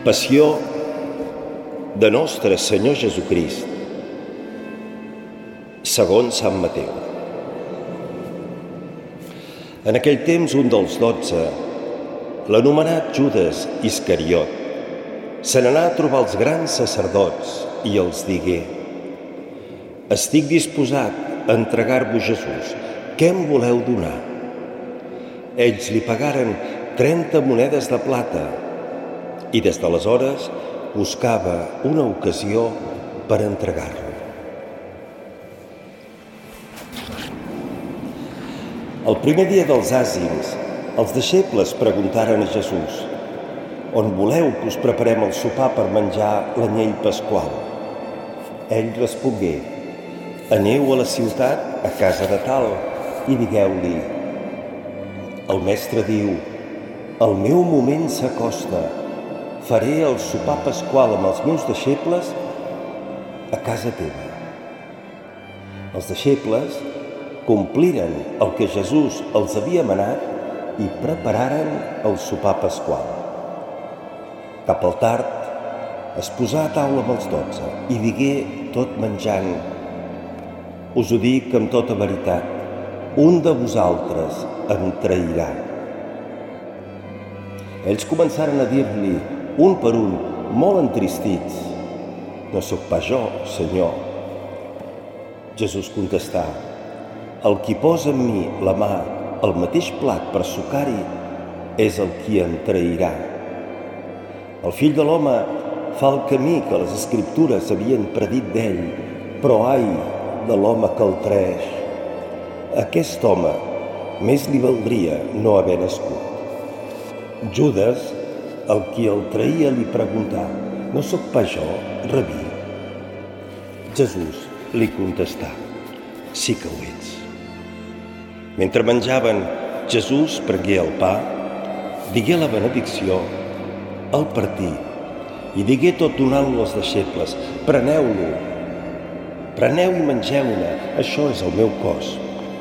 Passió de Nostre Senyor Jesucrist, segons Sant Mateu. En aquell temps, un dels 12, l'anomenat Judes Iscariot, se n'anà a trobar els grans sacerdots i els digué: «Estic disposat a entregar-vos Jesús. Què em voleu donar?» Ells li pagaren 30 monedes de plata i des d'aleshores buscava una ocasió per entregar-lo. El primer dia dels àzims, els deixebles preguntaren a Jesús: «On voleu que us preparem el sopar per menjar l'anyell pasqual?» Ell respongué: «Aneu a la ciutat, a casa de tal, i digueu-li: el mestre diu, el meu moment s'acosta, faré el sopar pasqual amb els meus deixebles a casa teva». Els deixebles compliren el que Jesús els havia manat i prepararen el sopar pasqual. Cap al tard, es posà a taula amb els 12 i digué, tot menjant: «Us ho dic amb tota veritat, un de vosaltres em trairà». Ells començaren a dir-li, un per un, molt entristits: «No sóc pas jo, Senyor». Jesús contestà: «El qui posa en mi la mà al mateix plat per sucar-hi és el qui em trairà. El Fill de l'Home fa el camí que les Escriptures havien predit d'ell, però ai de l'home que el traeix. Aquest home més li valdria no haver nascut». Judes, el qui el traïa, li preguntà: «No sóc pas jo, Rabí?» Jesús li contestà: «Sí que ho ets». Mentre menjaven, Jesús prengué el pa, digué la benedicció, el partí i digué tot donant-lo als deixebles: «Preneu-lo, preneu i mengeu-ne, això és el meu cos».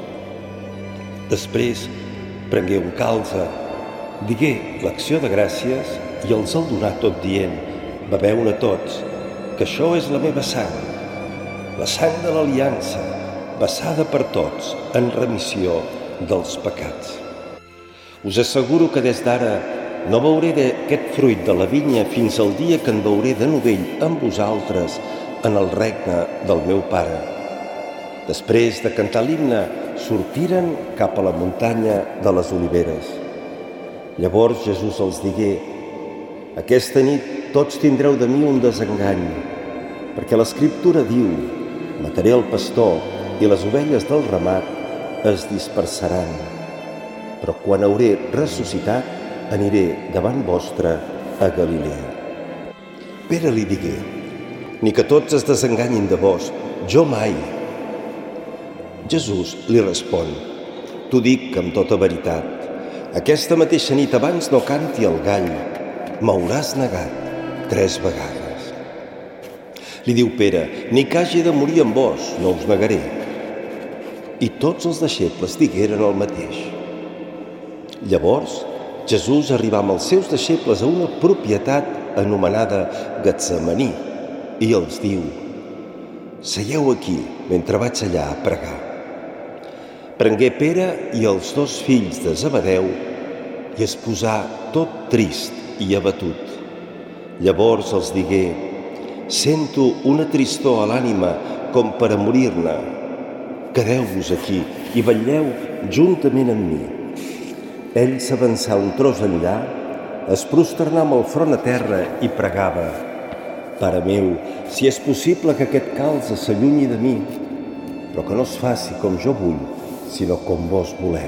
Després prengué un calze, digué l'acció de gràcies i els el donà tot dient: «Beveu-ne tots, que això és la meva sang, la sang de l'aliança, vessada per tots en remissió dels pecats. Us asseguro que des d'ara no beuré d'aquest fruit de la vinya fins al dia que en beuré de novell amb vosaltres en el regne del meu Pare». Després de cantar l'himne, sortiren cap a la muntanya de les Oliveres. Llavors Jesús els digué: «Aquesta nit tots tindreu de mi un desengany, perquè l'Escriptura diu: mataré el pastor i les ovelles del ramat es dispersaran. Però quan hauré ressuscitat, aniré davant vostre a Galilea». Pere li digué: «Ni que tots es desenganyin de vos, jo mai». Jesús li respon: «T'ho dic amb tota veritat, aquesta mateixa nit abans no canti el gall, m'hauràs negat 3 vegades». Li diu Pere: «Ni que hagi de morir amb vos, no us negaré». I tots els deixebles digueren el mateix. Llavors, Jesús arribà amb els seus deixebles a una propietat anomenada Getsemaní i els diu: «Seieu aquí mentre vaig allà a pregar». Prengué Pere i els 2 fills de Zebedeu i es posà tot trist i abatut. Llavors els digué: «Sento una tristor a l'ànima com per a morir-ne. Quedeu-vos aquí i vetlleu juntament amb mi». Ell s'avançà un tros enllà, es prosternà amb el front a terra i pregava: «Pare meu, si és possible que aquest calze s'allunyi de mi, però que no es faci com jo vull, sinó com vos voleu».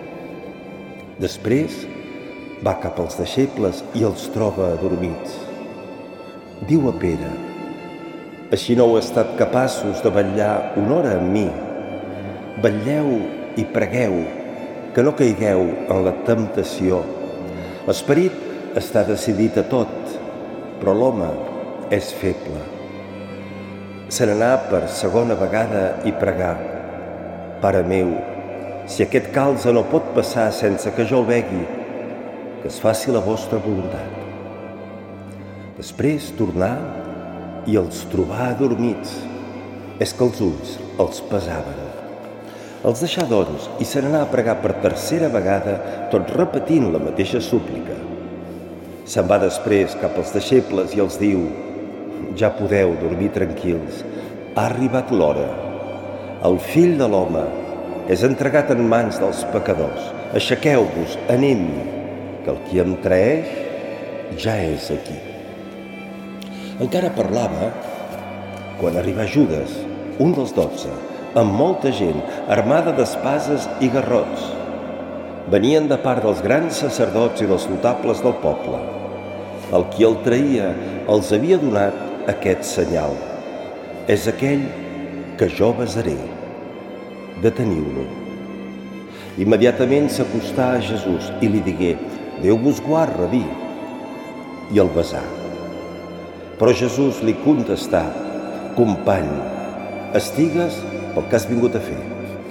Després va cap als deixebles i els troba adormits. Diu a Pere: «Així no heu estat capaços de vetllar una hora amb mi. Vetlleu i pregueu, que no caigueu en la temptació. L'esperit està decidit a tot, però l'home és feble». Se n'anà per segona vegada i pregà: «Pare meu, si aquest calze no pot passar sense que jo el begui, que es faci la vostra voluntat». Després tornà i els trobà adormits. És que els ulls els pesaven. Els deixà, doncs, i se n'anà a pregar per tercera vegada, tot repetint la mateixa súplica. Se'n va després cap als deixebles i els diu: «Ja podeu dormir tranquils, ha arribat l'hora. El Fill de l'Home és entregat en mans dels pecadors. Aixequeu-vos, anem, que el qui em traeix ja és aquí». Encara parlava quan arribà Judes, un dels 12, amb molta gent, armada d'espases i garrots. Venien de part dels grans sacerdots i dels notables del poble. El qui el traïa els havia donat aquest senyal: «És aquell que jo besaré. Deteniu-lo». Immediatament s'acostà a Jesús i li digué: «Déu vos guard, rabí», i el besà. Però Jesús li contestà: «Company, estigues pel que has vingut a fer».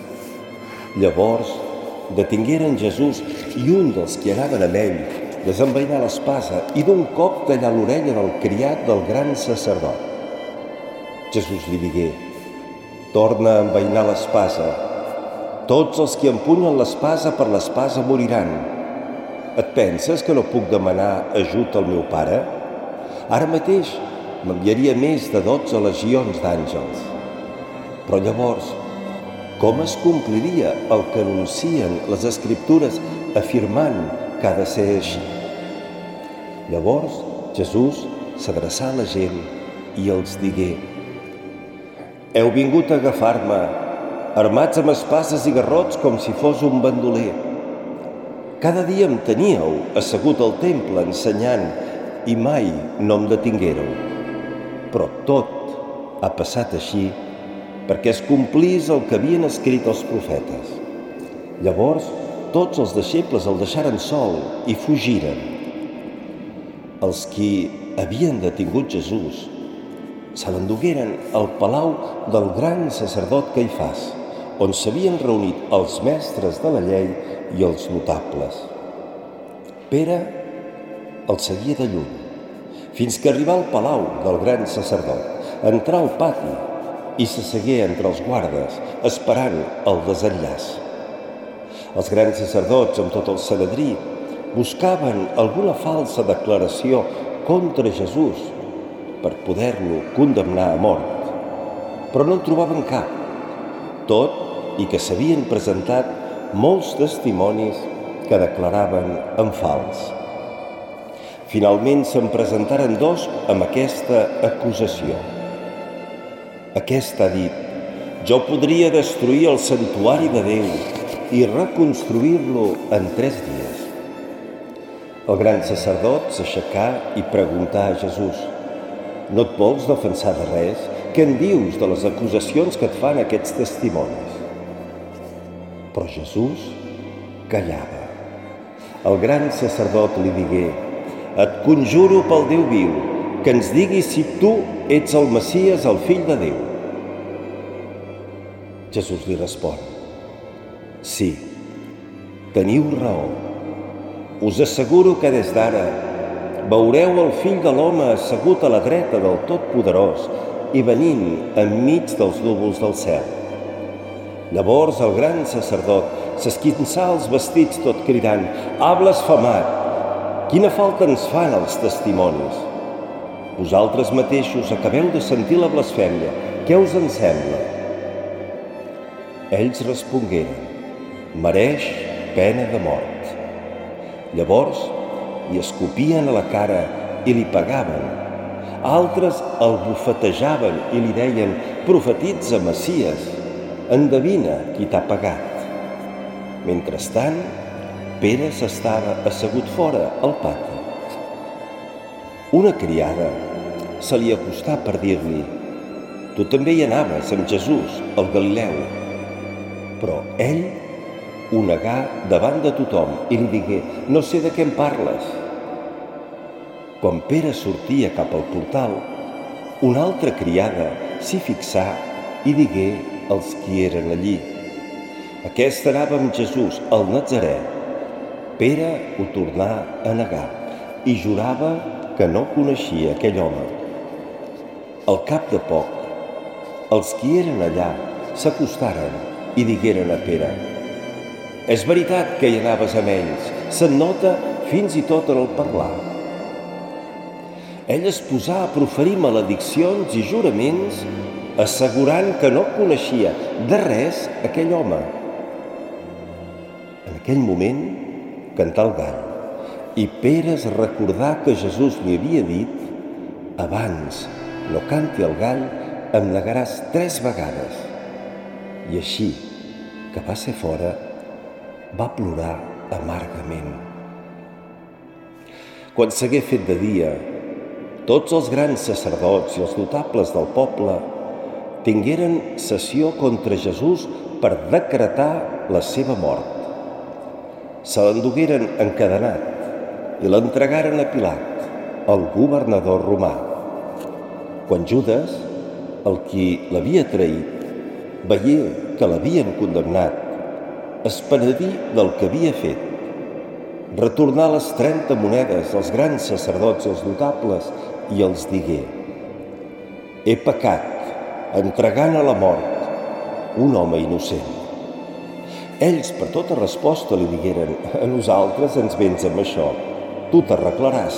Llavors detingueren Jesús i un dels que anaven amb ell desenvainà l'espasa i d'un cop tallà l'orella del criat del gran sacerdot. Jesús li digué: «Torna a envainar l'espasa. Tots els que empunyen l'espasa per l'espasa moriran. Et penses que no puc demanar ajut al meu pare? Ara mateix m'enviaria més de 12 legions d'àngels». Però llavors, com es compliria el que anuncien les Escriptures afirmant que ha de ser així? Llavors Jesús s'adreçà a la gent i els digué: «Heu vingut a agafar-me, armats amb espases i garrots com si fos un bandoler. Cada dia em teníeu assegut al temple ensenyant i mai no em detinguéreu. Però tot ha passat així perquè es complís el que havien escrit els profetes». Llavors tots els deixebles el deixaren sol i fugiren. Els qui havien detingut Jesús se l'endugueren al palau del gran sacerdot Caifàs, on s'havien reunit els mestres de la llei i els notables. Pere el seguia de lluny, fins que arribà al palau del gran sacerdot, entrà al pati i s'assegué entre els guardes, esperant el desenllaç. Els grans sacerdots, amb tot el Sanedrí, buscaven alguna falsa declaració contra Jesús per poder-lo condemnar a mort, però no en trobaven cap, tot i que s'havien presentat molts testimonis que declaraven en fals. Finalment se'n presentaren 2 amb aquesta acusació. Aquest ha dit: «Jo podria destruir el santuari de Déu i reconstruir-lo en 3 dies». El gran sacerdot s'aixecà i preguntà a Jesús: «No et vols defensar de res? Què en dius de les acusacions que et fan aquests testimonis?» Però Jesús callava. El gran sacerdot li digué: «Et conjuro pel Déu viu, que ens diguis si tu ets el Messies, el Fill de Déu». Jesús li respon: «Sí, teniu raó. Us asseguro que des d'ara veureu el Fill de l'Home assegut a la dreta del Totpoderós i venint enmig dels núvols del cel». Llavors el gran sacerdot s'esquinçà els vestits tot cridant: «Ha blasfemat! Quina falta ens fan els testimonis? Vosaltres mateixos acabeu de sentir la blasfèmia. Què us en sembla?» Ells respongueren: «Mereix pena de mort». Llavors li escopien a la cara i li pegaven. Altres el bufetejaven i li deien: «Profetitza, Messies, endevina qui t'ha pegat». Mentrestant, Pere s'estava assegut fora al pati. Una criada se li acostà per dir-li: «Tu també hi anaves amb Jesús, el Galileu». Però ell ho negà davant de tothom i li digué: «No sé de què em parles». Quan Pere sortia cap al portal, una altra criada s'hi fixà i digué als qui eren allí: «Aquest anava amb Jesús, el Nazarè». Pere ho tornà a negar i jurava que no coneixia aquell home. Al cap de poc, els qui eren allà s'acostaren i digueren a Pere: «És veritat que hi anaves amb ells, se'n nota fins i tot en el parlar». Ell es posà a proferir malediccions i juraments, assegurant que no coneixia de res aquell home. En aquell moment cantà el gall, i Pere es recordà que Jesús li havia dit: «Abans no canti el gall, em negaràs 3 vegades». I així que va ser fora, va plorar amargament. Quan s'hagué fet de dia, tots els grans sacerdots i els notables del poble tingueren sessió contra Jesús per decretar la seva mort. Se l'endugueren encadenat i l'entregaren a Pilat, el governador romà. Quan Judes, el qui l'havia traït, veié que l'havien condemnat, es penedí del que havia fet. Retornà les 30 monedes als grans sacerdots i als notables i els digué: «He pecat entregant a la mort un home innocent». Ells, per tota resposta, li digueren: «A nosaltres ens vens amb això, tu t'arreglaràs».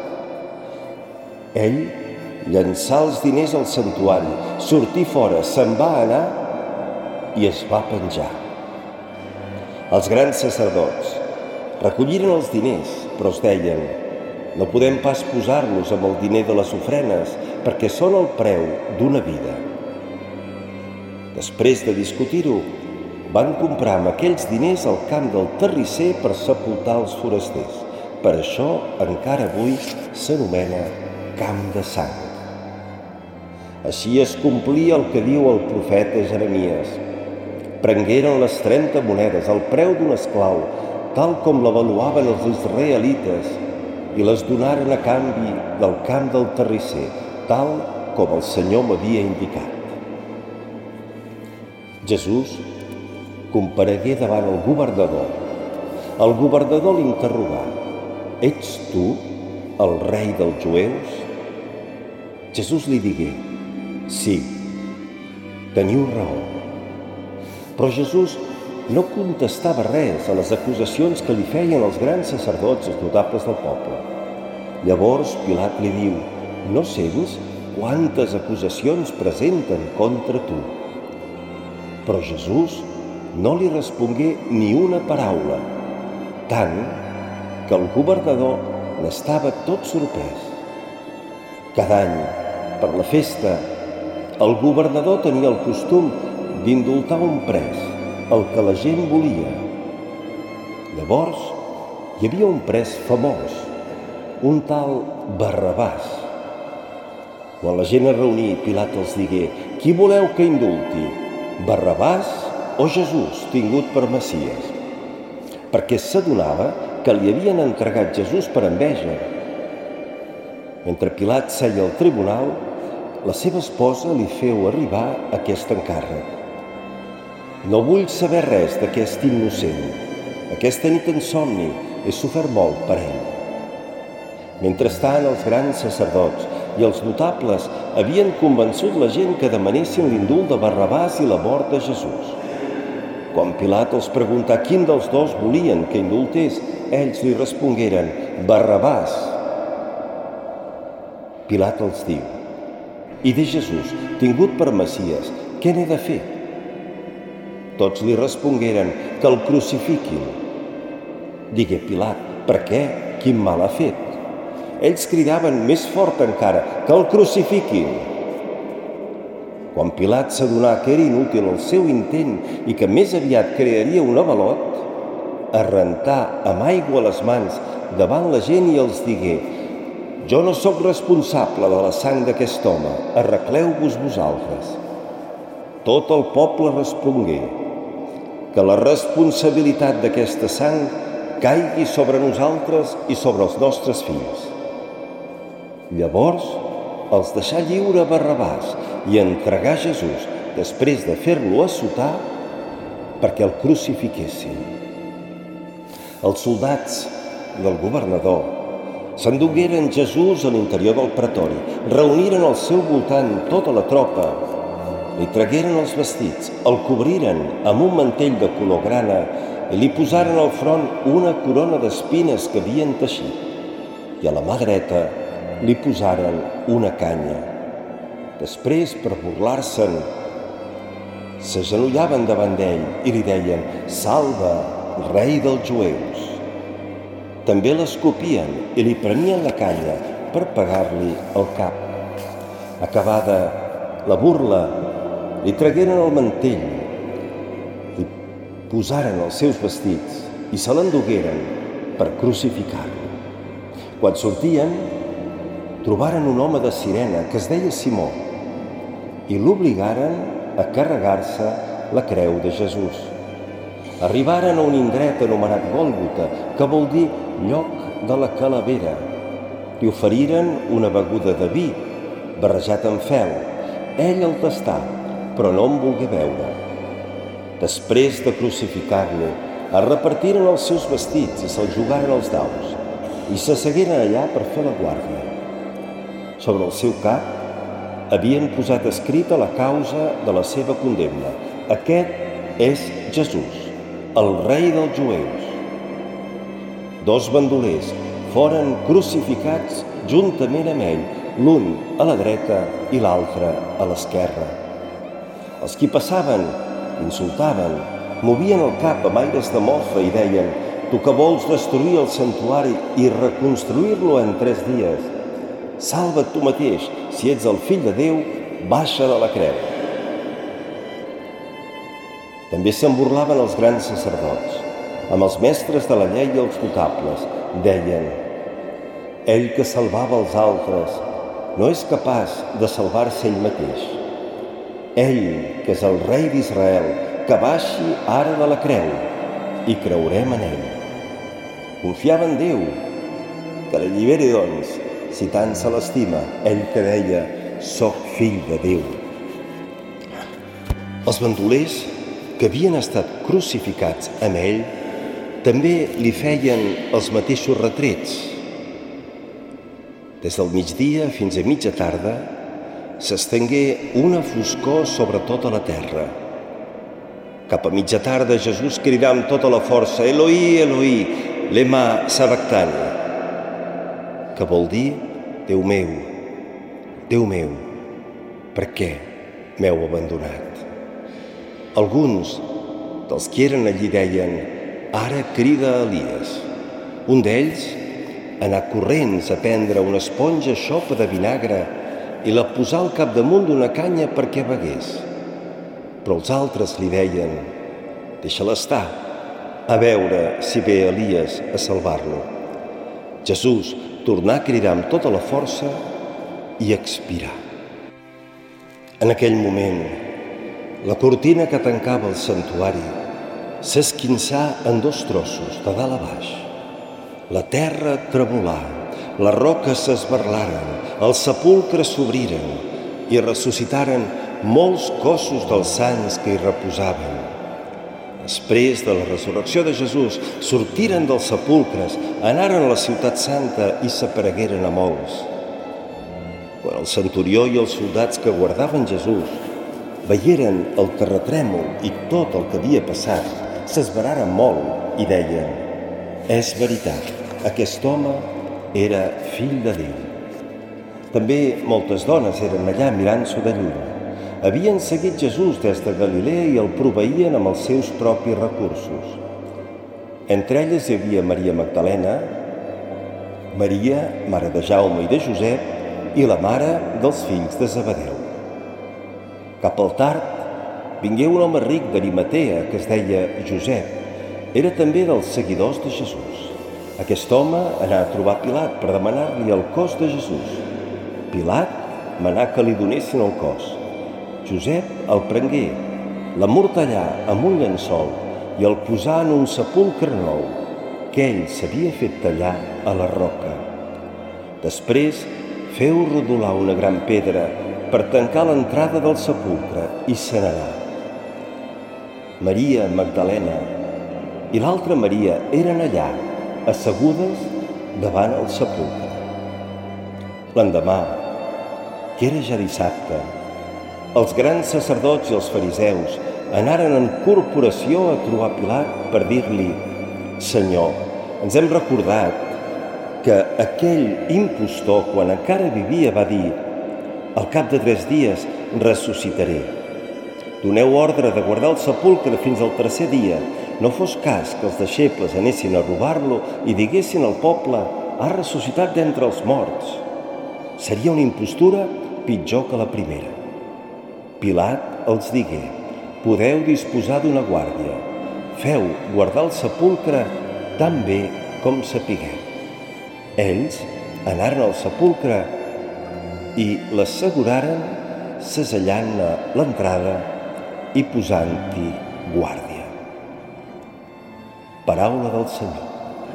Ell llançà els diners al santuari, sortí fora, se'n va anar i es va penjar. Els grans sacerdots recolliren els diners, però es deien: «No podem pas posar-los amb el diner de les ofrenes, perquè són el preu d'una vida». Després de discutir-ho, van comprar amb aquells diners el camp del terrisser per sepultar els forasters. Per això encara avui s'anomena Camp de Sang. Així es complia el que diu el profeta Jeremies: «Prengueren les 30 monedes, el preu d'un esclau, tal com l'avaluaven els israelites, i les donaren a canvi del camp del terrisser, tal com el Senyor m'havia indicat». Jesús comparegué davant el governador. El governador l'interrogà: «Ets tu el rei dels jueus?» Jesús li digué: «Sí, teniu raó». Però Jesús no contestava res a les acusacions que li feien els grans sacerdots i els notables del poble. Llavors Pilat li diu: «No sents quantes acusacions presenten contra tu?» Però Jesús no li respongué ni una paraula, tant que el governador n'estava tot sorprès. Cada any, per la festa, el governador tenia el costum d'indultar un pres, el que la gent volia. Llavors, hi havia un pres famós, un tal Barrabàs. Quan la gent es reuní, Pilat els digué: «Qui voleu que indulti, Barrabàs o Jesús, tingut per Messies?» Perquè s'adonava que li havien entregat Jesús per enveja. Mentre Pilat seia al tribunal, la seva esposa li feu arribar aquest encàrrec: «No vull saber res d'aquest innocent. Aquesta nit en somni he sofert molt per ell». Mentrestant, els grans sacerdots i els notables havien convençut la gent que demanessin l'indult de Barrabàs i la mort de Jesús. Quan Pilat els preguntà quin dels dos volien que indultés, ells li respongueren: «Barrabàs». Pilat els diu: «I de Jesús, tingut per Messies, què n'he de fer?» Tots li respongueren: «Que el crucifiquin». Digué Pilat: «Per què? Quin mal ha fet?» Ells cridaven més fort encara: «Que el crucifiquin». Quan Pilat s'adonà que era inútil el seu intent i que més aviat crearia un avalot, es rentà amb aigua les mans davant la gent i els digué: «Jo no sóc responsable de la sang d'aquest home, arregleu-vos vosaltres». Tot el poble respongué: «Que la responsabilitat d'aquesta sang caigui sobre nosaltres i sobre els nostres fills». Llavors els deixà lliure a Barrabàs i entregà Jesús, després de fer-lo assotar, perquè el crucifiquessin. Els soldats del governador s'endugueren Jesús a l'interior del pretori, reuniren al seu voltant tota la tropa, li tragueren els vestits, el cobriren amb un mantell de color grana i li posaren al front una corona d'espines que havien teixit i a la mà dreta li posaren una canya. Després, per burlar-se'n, s'agenollaven davant d'ell i li deien: «Salve, rei dels jueus!» També l'escopien i li prenien la canya per pegar-li al cap. Acabada la burla, li tragueren el mantell, li posaren els seus vestits i se l'endugueren per crucificar-lo. Quan sortien, trobaren un home de Cirene que es deia Simó i l'obligaren a carregar-se la creu de Jesús. Arribaren a un indret anomenat Gòlgota, que vol dir lloc de la calavera. Li oferiren una beguda de vi, barrejat amb fel. Ell el tastà, però no en volgué beure. Després de crucificar-lo, es repartiren els seus vestits i se'ls jugaren els daus i s'assegueren allà per fer la guàrdia. Sobre el seu cap havien posat escrita la causa de la seva condemna: «Aquest és Jesús, el rei dels jueus». Dos bandolers foren crucificats juntament amb ell, l'un a la dreta i l'altre a l'esquerra. Els qui passaven insultaven, movien el cap amb aires de mofa i deien: «Tu que vols destruir el santuari i reconstruir-lo en 3 dies, salva't tu mateix, si ets el fill de Déu, baixa de la creu». També se'n burlaven els grans sacerdots, amb els mestres de la llei i els notables. Deien: «Ell que salvava els altres no és capaç de salvar-se ell mateix. Ell, que és el rei d'Israel, que baixi ara de la creu i creurem en ell». Confiava en Déu, que l'alliberi, doncs, si tant se l'estima, ell que deia: «Soc fill de Déu». Els bandolers que havien estat crucificats amb ell també li feien els mateixos retrets. Des del migdia fins a mitja tarda s'estengué una foscor sobre tota la terra. Cap a mitja tarda Jesús cridà amb tota la força: «Eloi, Eloi, lema sabactani», que vol dir: «Déu meu, per què m'heu abandonat?». Alguns dels que eren allí deien: «Ara crida Elies». Un d'ells anà corrents a prendre una esponja xopa de vinagre i la posà al capdamunt d'una canya perquè begués. Però els altres li deien: «Deixa-la estar, a veure si ve Elies a salvar-lo». Jesús tornà a cridar amb tota la força i expirà. En aquell moment, la cortina que tancava el santuari s'esquinçà en 2 trossos, de dalt a baix. La terra tremolà, les roques s'esberlaren, els sepulcres s'obriren i ressuscitaren molts cossos dels sants que hi reposaven. Després de la resurrecció de Jesús, sortiren dels sepulcres, anaren a la ciutat santa i s'aparegueren a molts. Quan el centurió i els soldats que guardaven Jesús veieren el terratrèmol i tot el que havia passat, s'esveraren molt i deien: «És veritat, aquest home era fill de Déu». També moltes dones eren allà mirant-s'ho de lluny. Havien seguit Jesús des de Galilea i el proveïen amb els seus propis recursos. Entre elles hi havia Maria Magdalena, Maria, mare de Jaume i de Josep, i la mare dels fills de Zebedeu. Cap al tard, vingué un home ric d'Arimatea que es deia Josep. Era també dels seguidors de Jesús. Aquest home anà a trobar Pilat per demanar-li el cos de Jesús. Pilat manà que li donessin el cos. Josep el prengué, l'emmortallà amb un llençol i el posà en un sepulcre nou que ell s'havia fet tallar a la roca. Després feu rodolar una gran pedra per tancar l'entrada del sepulcre i se n'anà. Maria Magdalena i l'altra Maria eren allà, assegudes davant el sepulcre. L'endemà, que era ja dissabte, els grans sacerdots i els fariseus anaren en corporació a trobar Pilat per dir-li: «Senyor, ens hem recordat que aquell impostor, quan encara vivia, va dir: al cap de 3 dies ressuscitaré. Doneu ordre de guardar el sepulcre fins al 3è dia. No fos cas que els deixebles anessin a robar-lo i diguessin al poble: ha ressuscitat d'entre els morts. Seria una impostura pitjor que la primera». Pilat els digué: «Podeu disposar d'una guàrdia. Feu guardar el sepulcre tan bé com sapigueu». Ells anaren al sepulcre i l'asseguraren, segellant l'entrada i posant-hi guàrdia. Paraula del Senyor.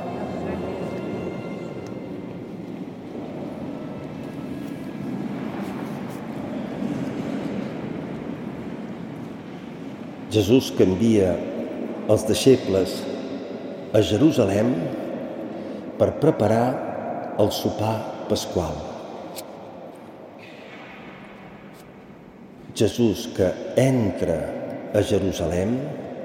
Jesús que envia els deixebles a Jerusalem per preparar el sopar pasqual. Jesús que entra a Jerusalem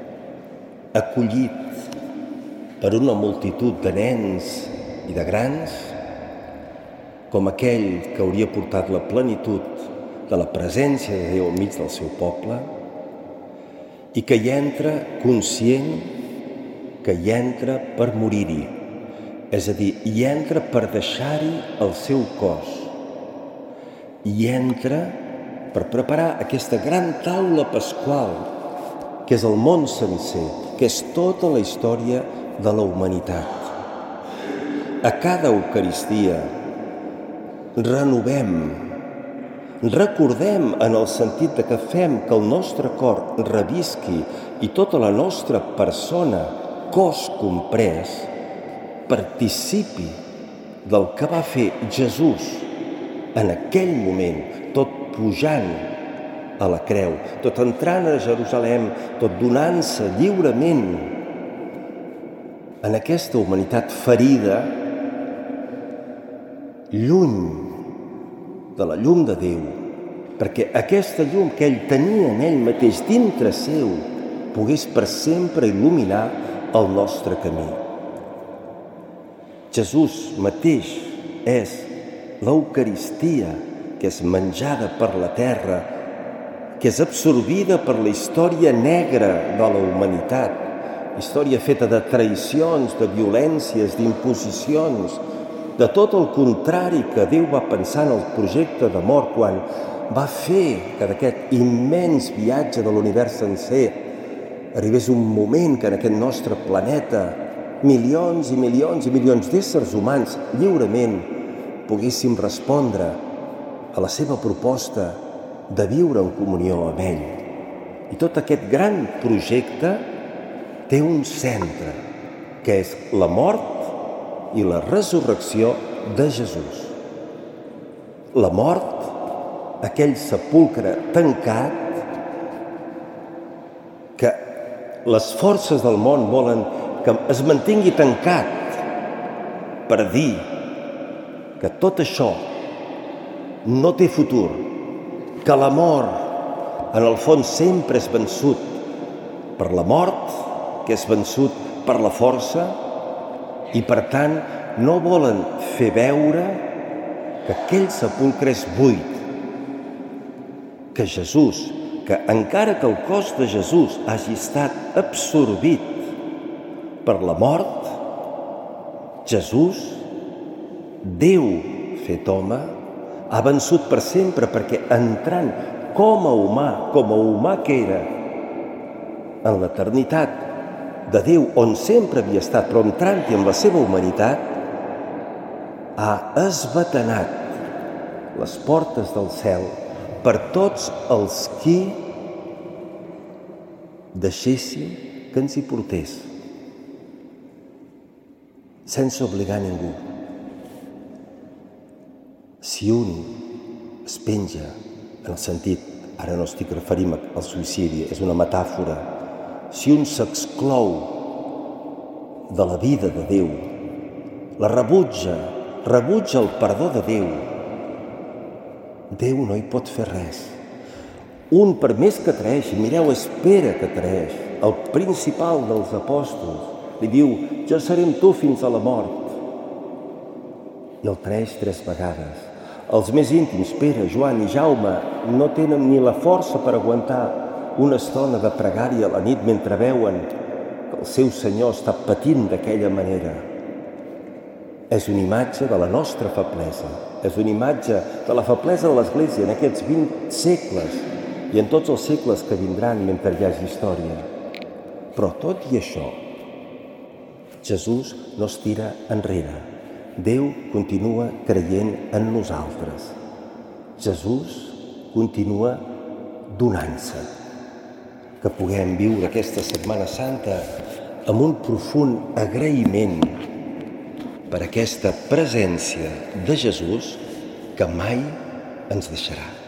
acollit per una multitud de nens i de grans, com aquell que hauria portat la plenitud de la presència de Déu enmig del seu poble, i que hi entra conscient que hi entra per morir-hi, és a dir, hi entra per deixar-hi el seu cos, hi entra per preparar aquesta gran taula pasqual que és el món sencer, que és tota la història de la humanitat. A cada Eucaristia renovem, recordem en el sentit de que fem que el nostre cor revisqui i tota la nostra persona, cos comprès, participi del que va fer Jesús en aquell moment, tot pujant a la creu, tot entrant a Jerusalem, tot donant-se lliurement en aquesta humanitat ferida, lluny de la llum de Déu, perquè aquesta llum que ell tenia en ell mateix dintre seu pogués per sempre il·luminar el nostre camí. Jesús mateix és l'Eucaristia, que és menjada per la terra, que és absorbida per la història negra de la humanitat, història feta de traïcions, de violències, d'imposicions, de tot el contrari que Déu va pensar en el projecte d'amor quan va fer que d'aquest immens viatge de l'univers sencer arribés un moment que en aquest nostre planeta milions i milions i milions d'éssers humans lliurement poguéssim respondre a la seva proposta de viure en comunió amb ell. I tot aquest gran projecte té un centre, que és la mort i la resurrecció de Jesús. La mort, aquell sepulcre tancat que les forces del món volen que es mantingui tancat per dir que tot això no té futur, que l'amor en el fons sempre és vençut per la mort, que és vençut per la força, i per tant no volen fer veure que aquell sepulcre és buit, que Jesús, que encara que el cos de Jesús hagi estat absorbit per la mort, Jesús, Déu fet home, ha vençut per sempre, perquè entrant com a humà que era en l'eternitat de Déu, on sempre havia estat, però entrant-hi amb la seva humanitat, ha esbatanat les portes del cel per tots els qui deixessin que ens hi portés, sense obligar ningú. Si un es penja, en el sentit, ara no estic referint al suïcidi, és una metàfora, si un s'exclou de la vida de Déu, la rebutja el perdó de Déu Déu no hi pot fer res. Un, per més que traeix, mireu, espera que traeix, el principal dels apòstols, li diu, jo seré amb tu fins a la mort. I el traeix 3 vegades. Els més íntims, Pere, Joan i Jaume, no tenen ni la força per aguantar una estona de pregària a la nit mentre veuen que el seu Senyor està patint d'aquella manera. És una imatge de la nostra feblesa, és una imatge de la feblesa de l'Església en aquests 20 segles i en tots els segles que vindran mentre hi hagi història. Però tot i això, Jesús no es tira enrere. Déu continua creient en nosaltres. Jesús continua donant-se. Que puguem viure aquesta Setmana Santa amb un profund agraïment per aquesta presència de Jesús que mai ens deixarà.